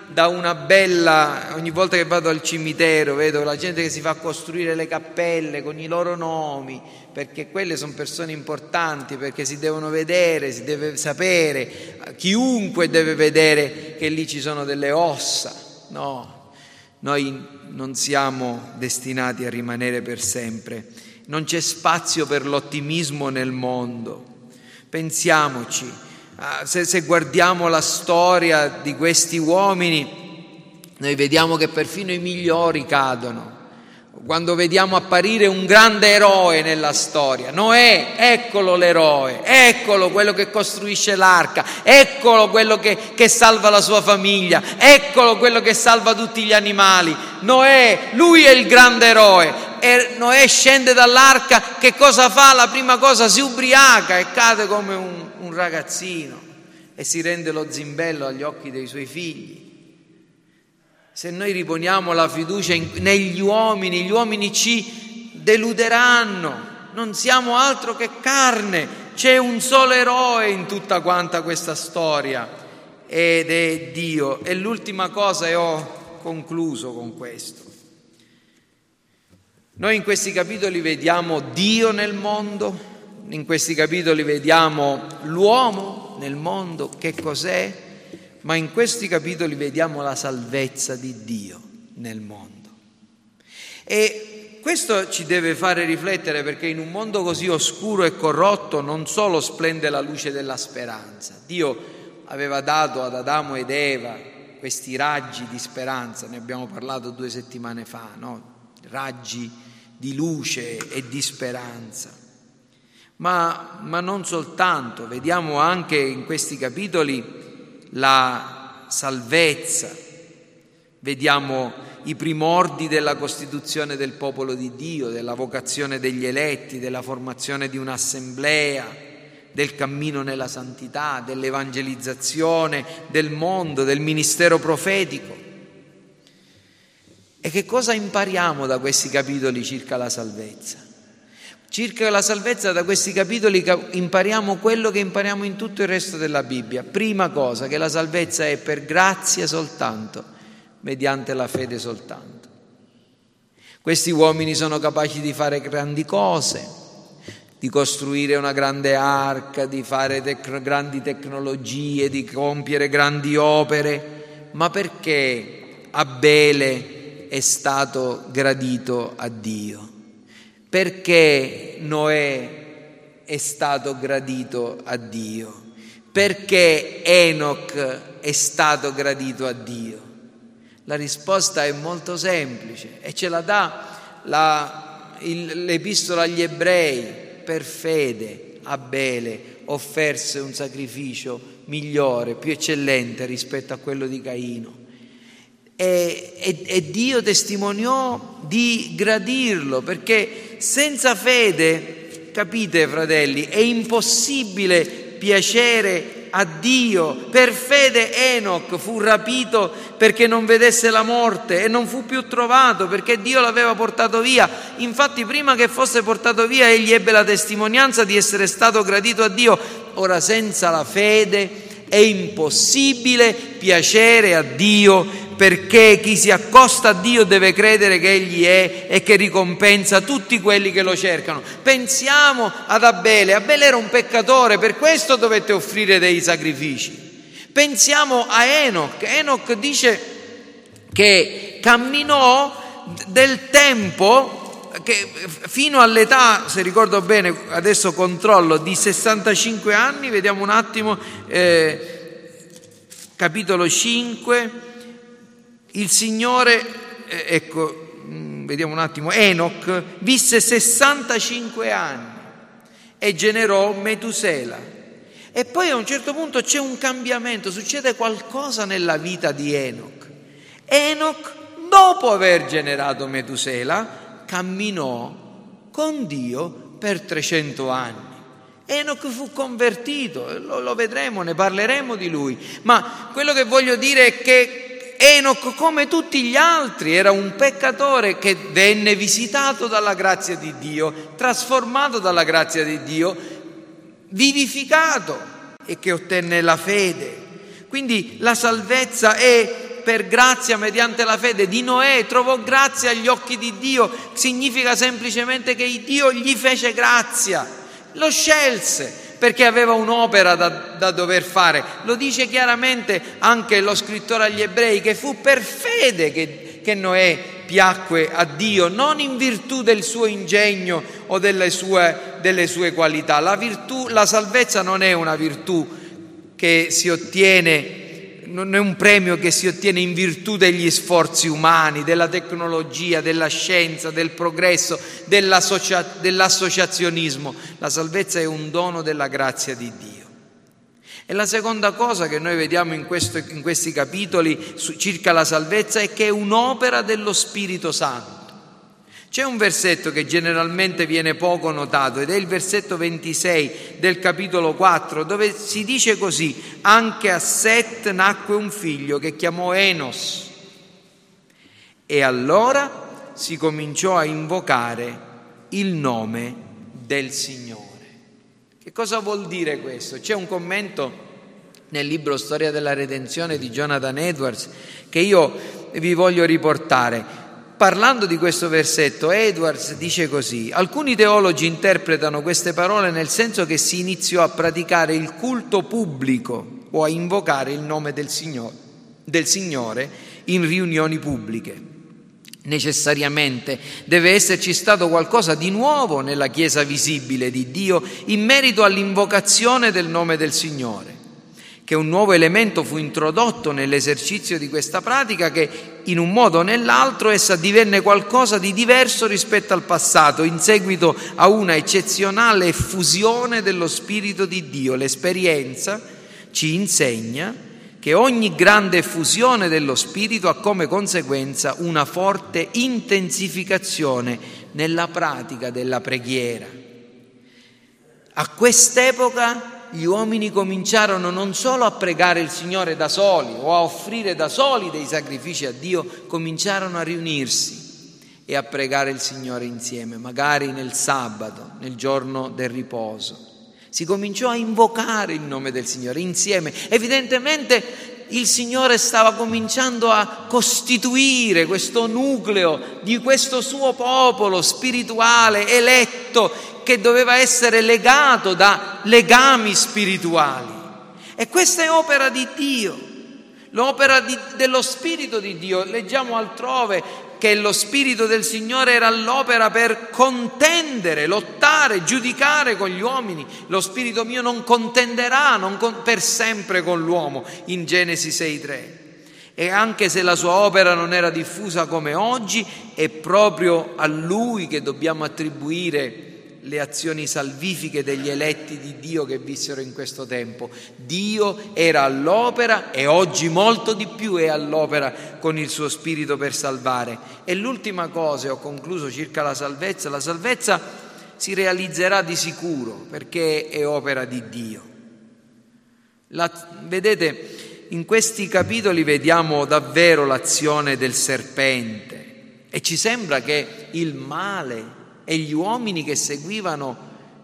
da una bella, ogni volta che vado al cimitero vedo la gente che si fa costruire le cappelle con i loro nomi, perché quelle sono persone importanti, perché si devono vedere, si deve sapere, chiunque deve vedere che lì ci sono delle ossa. No, noi non siamo destinati a rimanere per sempre, non c'è spazio per l'ottimismo nel mondo. Pensiamoci. Se guardiamo la storia di questi uomini, noi vediamo che perfino i migliori cadono. Quando vediamo apparire un grande eroe nella storia, Noè, eccolo l'eroe, eccolo quello che costruisce l'arca, eccolo quello che salva la sua famiglia, eccolo quello che salva tutti gli animali. Noè, lui è il grande eroe. E Noè scende dall'arca, che cosa fa? La prima cosa, si ubriaca e cade come un ragazzino e si rende lo zimbello agli occhi dei suoi figli. Se noi riponiamo la fiducia negli uomini, gli uomini ci deluderanno, non siamo altro che carne, c'è un solo eroe in tutta quanta questa storia ed è Dio. E l'ultima cosa, e ho concluso con questo, noi in questi capitoli vediamo Dio nel mondo, in questi capitoli vediamo l'uomo nel mondo, che cos'è, ma in questi capitoli vediamo la salvezza di Dio nel mondo. E questo ci deve fare riflettere, perché in un mondo così oscuro e corrotto non solo splende la luce della speranza. Dio aveva dato ad Adamo ed Eva questi raggi di speranza, ne abbiamo parlato 2 settimane fa, no? Raggi di luce e di speranza. Ma non soltanto, vediamo anche in questi capitoli la salvezza, vediamo i primordi della costituzione del popolo di Dio, della vocazione degli eletti, della formazione di un'assemblea, del cammino nella santità, dell'evangelizzazione del mondo, del ministero profetico. E che cosa impariamo da questi capitoli circa la salvezza? Circa la salvezza, da questi capitoli impariamo quello che impariamo in tutto il resto della Bibbia. Prima cosa, che la salvezza è per grazia soltanto, mediante la fede soltanto. Questi uomini sono capaci di fare grandi cose, di costruire una grande arca, di fare grandi tecnologie, di compiere grandi opere, ma perché Abele è stato gradito a Dio? Perché Noè è stato gradito a Dio? Perché Enoch è stato gradito a Dio? La risposta è molto semplice e ce la dà l'epistola agli Ebrei. Per fede Abele offerse un sacrificio migliore, più eccellente rispetto a quello di Caino. E Dio testimoniò di gradirlo, perché senza fede, capite fratelli, è impossibile piacere a Dio. Per fede Enoch fu rapito perché non vedesse la morte e non fu più trovato perché Dio l'aveva portato via. Infatti prima che fosse portato via egli ebbe la testimonianza di essere stato gradito a Dio. Ora senza la fede è impossibile piacere a Dio, perché chi si accosta a Dio deve credere che Egli è e che ricompensa tutti quelli che lo cercano. Pensiamo ad Abele. Abele era un peccatore, per questo dovette offrire dei sacrifici. Pensiamo a Enoch. Enoch dice che camminò del tempo che fino all'età, se ricordo bene, adesso controllo, di 65 anni, vediamo un attimo, capitolo 5, il Signore, vediamo un attimo, Enoch visse 65 anni e generò Metusela. E poi a un certo punto c'è un cambiamento, succede qualcosa nella vita di Enoch. Enoch, dopo aver generato Metusela, camminò con Dio per 300 anni. Enoch fu convertito, lo vedremo, ne parleremo di lui. Ma quello che voglio dire è che Enoch, come tutti gli altri, era un peccatore che venne visitato dalla grazia di Dio, trasformato dalla grazia di Dio, vivificato, e che ottenne la fede. Quindi la salvezza è per grazia mediante la fede di Noè trovò grazia agli occhi di Dio, significa semplicemente che Dio gli fece grazia, lo scelse perché aveva un'opera da dover fare. Lo dice chiaramente anche lo scrittore agli Ebrei, che fu per fede che Noè piacque a Dio, non in virtù del suo ingegno o delle sue qualità. La salvezza non è una virtù che si ottiene, non è un premio che si ottiene in virtù degli sforzi umani, della tecnologia, della scienza, del progresso, dell'associazionismo. La salvezza è un dono della grazia di Dio. E la seconda cosa che noi vediamo in questi capitoli circa la salvezza è che è un'opera dello Spirito Santo. C'è un versetto che generalmente viene poco notato ed è il versetto 26 del capitolo 4, dove si dice così: anche a Set nacque un figlio che chiamò Enos, e allora si cominciò a invocare il nome del Signore. Che cosa vuol dire questo? C'è un commento nel libro Storia della Redenzione di Jonathan Edwards che io vi voglio riportare. Parlando di questo versetto, Edwards dice così: alcuni teologi interpretano queste parole nel senso che si iniziò a praticare il culto pubblico o a invocare il nome del Signore in riunioni pubbliche. Necessariamente deve esserci stato qualcosa di nuovo nella Chiesa visibile di Dio in merito all'invocazione del nome del Signore, che un nuovo elemento fu introdotto nell'esercizio di questa pratica, che in un modo o nell'altro essa divenne qualcosa di diverso rispetto al passato, in seguito a una eccezionale effusione dello Spirito di Dio. L'esperienza ci insegna che ogni grande effusione dello Spirito ha come conseguenza una forte intensificazione nella pratica della preghiera. A quest'epoca gli uomini cominciarono non solo a pregare il Signore da soli o a offrire da soli dei sacrifici a Dio, cominciarono a riunirsi e a pregare il Signore insieme, magari nel sabato, nel giorno del riposo. Si cominciò a invocare il nome del Signore insieme. Evidentemente il Signore stava cominciando a costituire questo nucleo di questo suo popolo spirituale, eletto, che doveva essere legato da legami spirituali. E questa è opera di Dio, l'opera dello Spirito di Dio. Leggiamo altrove che lo Spirito del Signore era all'opera per contendere, lottare, giudicare con gli uomini. Lo Spirito mio non contenderà per sempre con l'uomo, in Genesi 6,3. E anche se la sua opera non era diffusa come oggi, è proprio a Lui che dobbiamo attribuire le azioni salvifiche degli eletti di Dio che vissero in questo tempo. Dio era all'opera e oggi molto di più è all'opera con il suo Spirito per salvare. E l'ultima cosa, ho concluso, circa la salvezza si realizzerà di sicuro perché è opera di Dio. Vedete, in questi capitoli vediamo davvero l'azione del serpente e ci sembra che il male e gli uomini che seguivano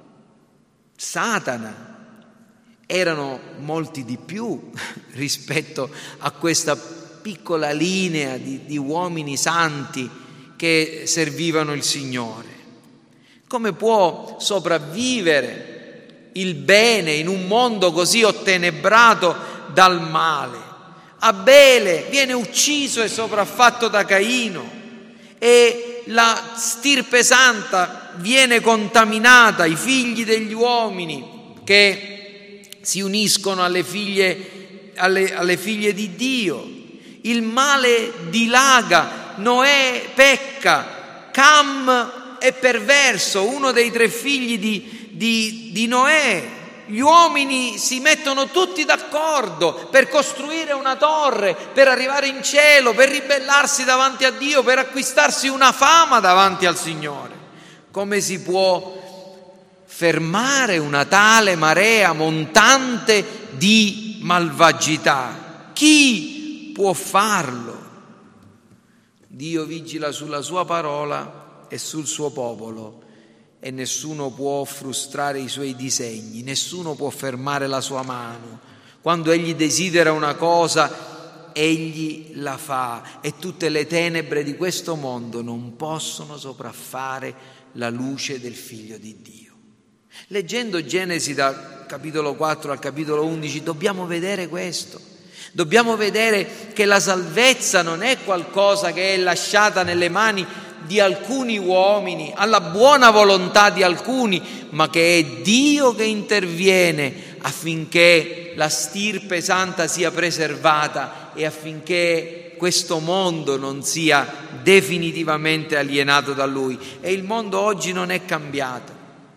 Satana erano molti di più rispetto a questa piccola linea di uomini santi che servivano il Signore. Come può sopravvivere il bene in un mondo così ottenebrato dal male? Abele viene ucciso e sopraffatto da Caino e la stirpe santa viene contaminata, i figli degli uomini che si uniscono alle figlie di Dio. Il male dilaga, Noè pecca, Cam è perverso, uno dei 3 figli di Noè. Gli uomini si mettono tutti d'accordo per costruire una torre, per arrivare in cielo, per ribellarsi davanti a Dio, per acquistarsi una fama davanti al Signore. Come si può fermare una tale marea montante di malvagità? Chi può farlo? Dio vigila sulla sua parola e sul suo popolo. E nessuno può frustrare i suoi disegni, nessuno può fermare la sua mano. Quando Egli desidera una cosa, Egli la fa, e tutte le tenebre di questo mondo non possono sopraffare la luce del Figlio di Dio. Leggendo Genesi dal capitolo 4 al capitolo 11 dobbiamo vedere questo. Dobbiamo vedere che la salvezza non è qualcosa che è lasciata nelle mani di alcuni uomini, alla buona volontà di alcuni, ma che è Dio che interviene affinché la stirpe santa sia preservata e affinché questo mondo non sia definitivamente alienato da Lui. E il mondo oggi non è cambiato.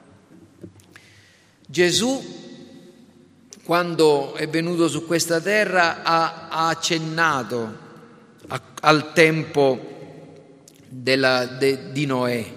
Gesù, quando è venuto su questa terra, ha accennato al tempo di Noè,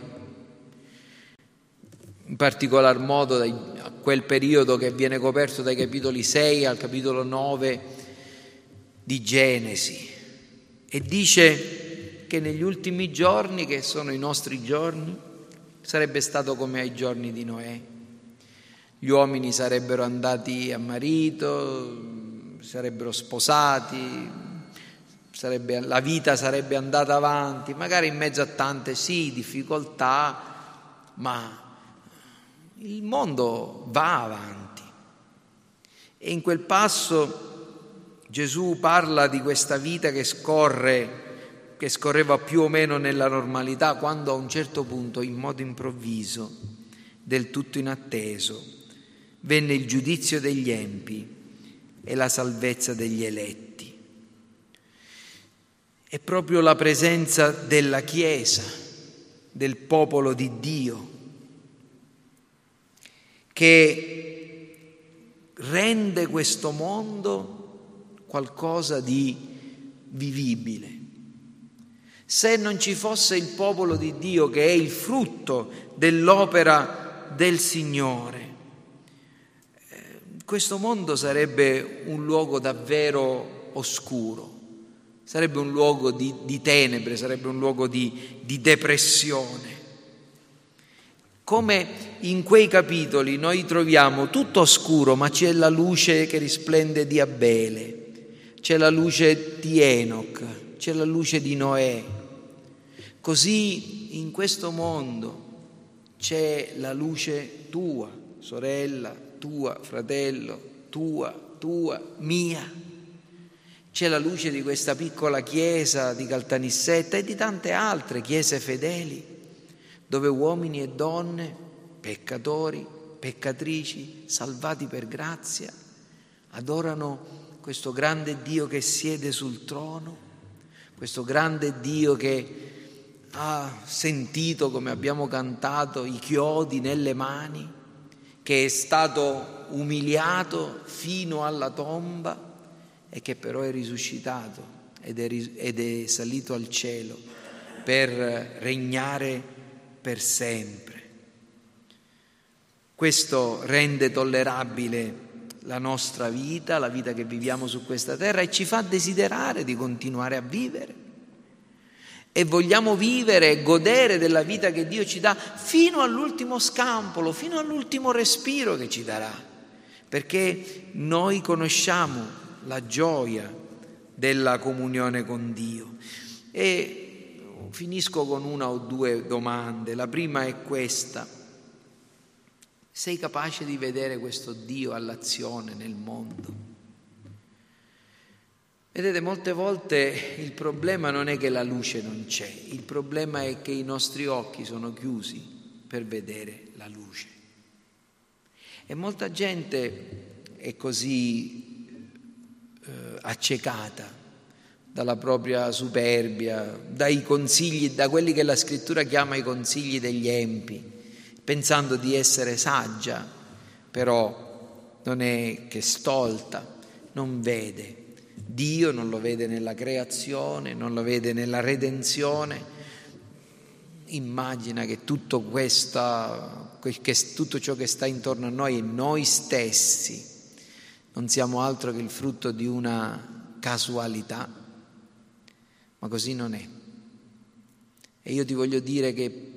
in particolar modo a quel periodo che viene coperto dai capitoli 6 al capitolo 9 di Genesi, e dice che negli ultimi giorni, che sono i nostri giorni, sarebbe stato come ai giorni di Noè. Gli uomini sarebbero andati a marito, sarebbero sposati, la vita sarebbe andata avanti, magari in mezzo a tante difficoltà, ma il mondo va avanti. E in quel passo Gesù parla di questa vita che scorreva più o meno nella normalità, quando a un certo punto, in modo improvviso, del tutto inatteso, venne il giudizio degli empi e la salvezza degli eletti. È proprio la presenza della Chiesa, del popolo di Dio, che rende questo mondo qualcosa di vivibile. Se non ci fosse il popolo di Dio, che è il frutto dell'opera del Signore, questo mondo sarebbe un luogo davvero oscuro, sarebbe un luogo di tenebre, sarebbe un luogo di depressione. Come in quei capitoli noi troviamo tutto oscuro, ma c'è la luce che risplende di Abele, c'è la luce di Enoch, c'è la luce di Noè. Così in questo mondo c'è la luce tua, sorella, tua, fratello, tua, mia. C'è la luce di questa piccola chiesa di Caltanissetta e di tante altre chiese fedeli, dove uomini e donne, peccatori, peccatrici, salvati per grazia, adorano questo grande Dio che siede sul trono, questo grande Dio che ha sentito, come abbiamo cantato, i chiodi nelle mani, che è stato umiliato fino alla tomba e che però è risuscitato ed è salito al cielo per regnare per sempre. Questo rende tollerabile la nostra vita, la vita che viviamo su questa terra, e ci fa desiderare di continuare a vivere. E vogliamo vivere e godere della vita che Dio ci dà fino all'ultimo scampolo, fino all'ultimo respiro che ci darà, perché noi conosciamo la gioia della comunione con Dio. E finisco con una o due domande. La prima è questa: sei capace di vedere questo Dio all'azione nel mondo? Vedete, molte volte il problema non è che la luce non c'è, il problema è che i nostri occhi sono chiusi per vedere la luce. E molta gente è così accecata dalla propria superbia, dai consigli, da quelli che la Scrittura chiama i consigli degli empi, pensando di essere saggia, però non è che stolta, non vede Dio, non lo vede nella creazione, non lo vede nella redenzione. Immagina che tutto ciò che sta intorno a noi e noi stessi non siamo altro che il frutto di una casualità, ma così non è. E io ti voglio dire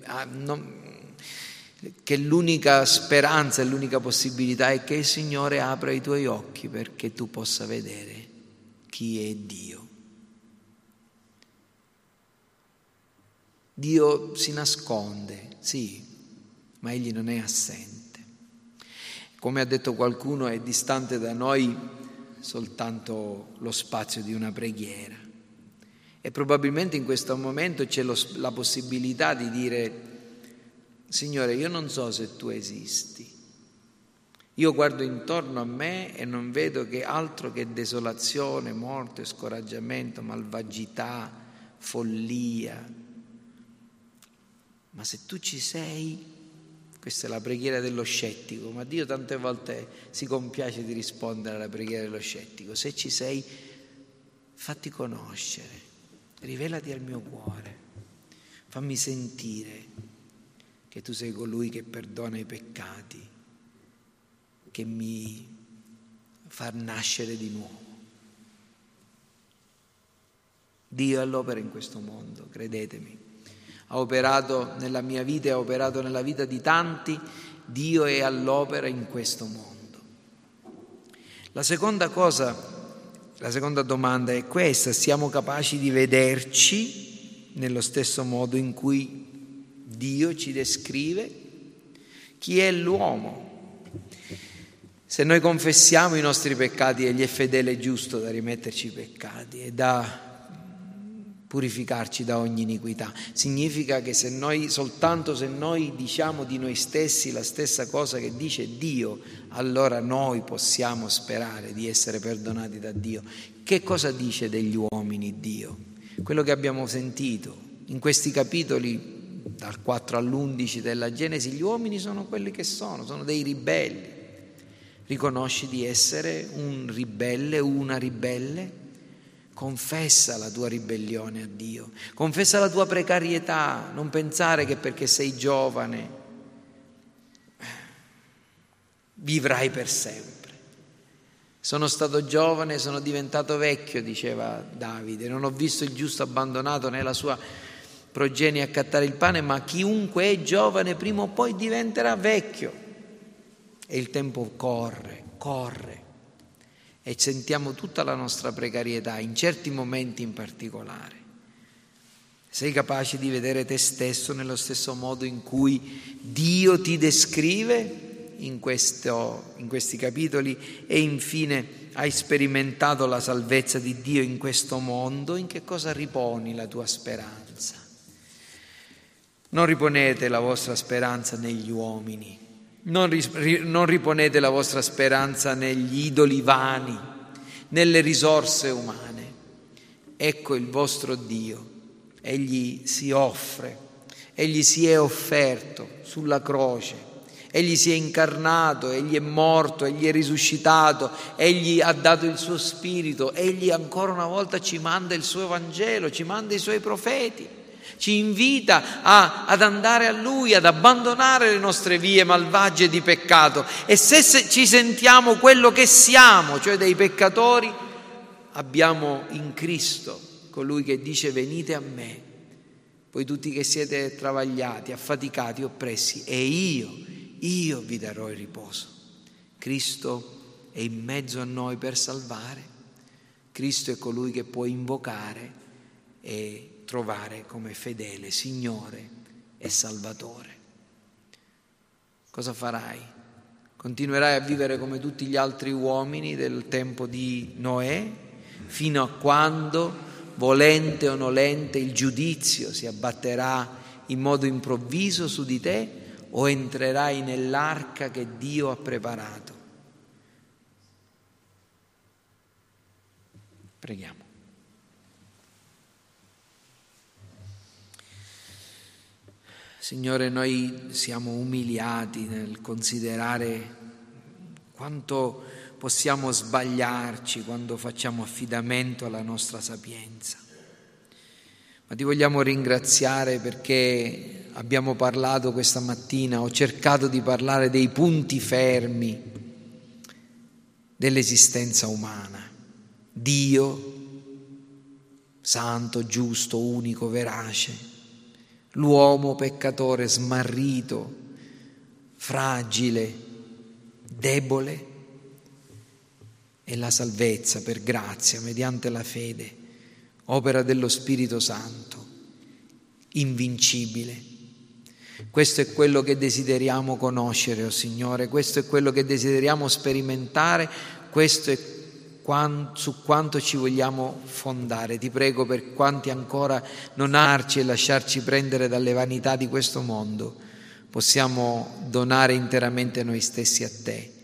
che l'unica speranza e l'unica possibilità è che il Signore apra i tuoi occhi perché tu possa vedere chi è Dio. Dio si nasconde, sì, ma Egli non è assente. Come ha detto qualcuno, è distante da noi soltanto lo spazio di una preghiera. E probabilmente in questo momento c'è la possibilità di dire: Signore, io non so se tu esisti. Io guardo intorno a me e non vedo che altro che desolazione, morte, scoraggiamento, malvagità, follia. Ma se tu ci sei, questa è la preghiera dello scettico, ma Dio tante volte si compiace di rispondere alla preghiera dello scettico. Se ci sei, fatti conoscere, rivelati al mio cuore, fammi sentire che tu sei colui che perdona i peccati, che mi fa nascere di nuovo. Dio è all'opera in questo mondo, credetemi. Ha operato nella mia vita e ha operato nella vita di tanti. Dio è all'opera in questo mondo. La seconda domanda è questa: siamo capaci di vederci nello stesso modo in cui Dio ci descrive? Chi è l'uomo? Se noi confessiamo i nostri peccati, Egli è fedele e giusto da rimetterci i peccati e da purificarci da ogni iniquità. Significa che soltanto se noi diciamo di noi stessi la stessa cosa che dice Dio, allora noi possiamo sperare di essere perdonati da Dio. Che cosa dice degli uomini Dio? Quello che abbiamo sentito in questi capitoli, dal 4 all'11 della Genesi: gli uomini sono quelli che sono dei ribelli. Riconosci di essere un ribelle, una ribelle? Confessa la tua ribellione a Dio, confessa la tua precarietà, non pensare che perché sei giovane vivrai per sempre. Sono stato giovane, sono diventato vecchio, diceva Davide, non ho visto il giusto abbandonato né la sua progenie accattare il pane, ma chiunque è giovane prima o poi diventerà vecchio. E il tempo corre. E sentiamo tutta la nostra precarietà, in certi momenti in particolare. Sei capace di vedere te stesso nello stesso modo in cui Dio ti descrive in questi capitoli? E infine, hai sperimentato la salvezza di Dio in questo mondo? In che cosa riponi la tua speranza? Non riponete la vostra speranza negli uomini. Non riponete la vostra speranza negli idoli vani, nelle risorse umane. Ecco il vostro Dio. Egli si offre, Egli si è offerto sulla croce, Egli si è incarnato, Egli è morto, Egli è risuscitato, Egli ha dato il suo Spirito, Egli ancora una volta ci manda il suo Vangelo, ci manda i suoi profeti. Ci invita ad andare a Lui, ad abbandonare le nostre vie malvagie di peccato. E se ci sentiamo quello che siamo, cioè dei peccatori, abbiamo in Cristo colui che dice: venite a me, voi tutti che siete travagliati, affaticati, oppressi, e io vi darò il riposo. Cristo è in mezzo a noi per salvare. Cristo è colui che può invocare e trovare come fedele Signore e Salvatore. Cosa farai? Continuerai a vivere come tutti gli altri uomini del tempo di Noè, fino a quando, volente o nolente, il giudizio si abbatterà in modo improvviso su di te, o entrerai nell'arca che Dio ha preparato? Preghiamo. Signore, noi siamo umiliati nel considerare quanto possiamo sbagliarci quando facciamo affidamento alla nostra sapienza. Ma ti vogliamo ringraziare perché abbiamo parlato questa mattina, ho cercato di parlare dei punti fermi dell'esistenza umana. Dio, santo, giusto, unico, verace. L'uomo peccatore, smarrito, fragile, debole, e la salvezza per grazia mediante la fede, opera dello Spirito Santo, invincibile. Questo è quello che desideriamo conoscere, oh Signore, questo è quello che desideriamo sperimentare, questo è su quanto ci vogliamo fondare. Ti prego per quanti ancora non arci e lasciarci prendere dalle vanità di questo mondo, possiamo donare interamente noi stessi a Te.